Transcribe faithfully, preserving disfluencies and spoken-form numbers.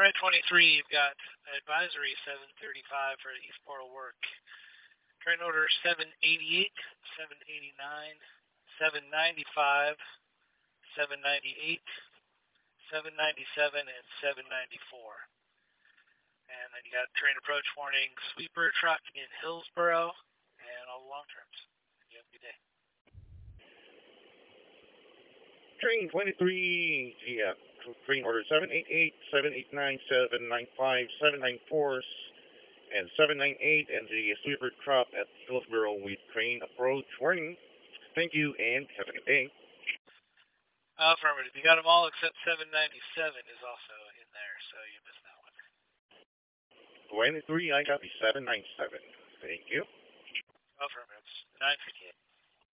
Alright, twenty-three, you've got advisory seven thirty-five for East Portal work. Train order seven eighty-eight, seven eighty-nine, seven ninety-five, seven ninety-eight, seven ninety-seven, and seven ninety-four. And then you got train approach warning, sweeper truck in Hillsboro, and all the long terms. You have a good day. Train twenty-three, yeah, train order seven eighty-eight, seven eighty-nine, seven ninety-five, seven ninety-four, and seven ninety-eight, and the sweeper drop at Hillsboro with train approach warning. Thank you, and have a good day. Affirmative. You got them all except seven ninety-seven is also in there, so you missed that one. twenty-three, I got the seven ninety-seven. Thank you. Affirmative. nine fifty-eight.